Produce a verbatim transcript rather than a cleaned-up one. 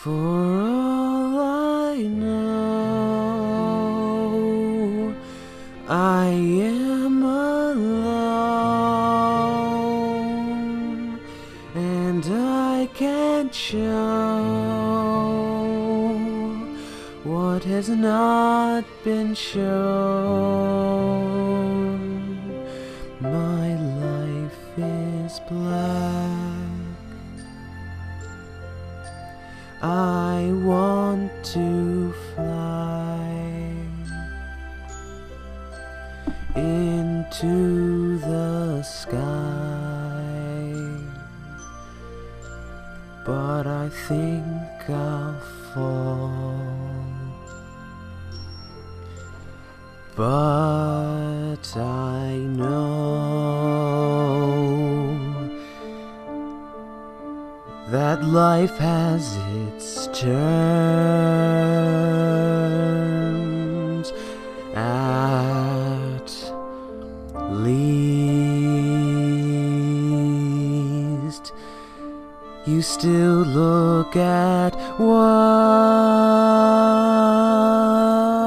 For all I know, I am alone, and I can't show what has not been shown. My life is black. I want to fly into the sky, but I think I'll fall. But I know that life has its turns. At least you still look at what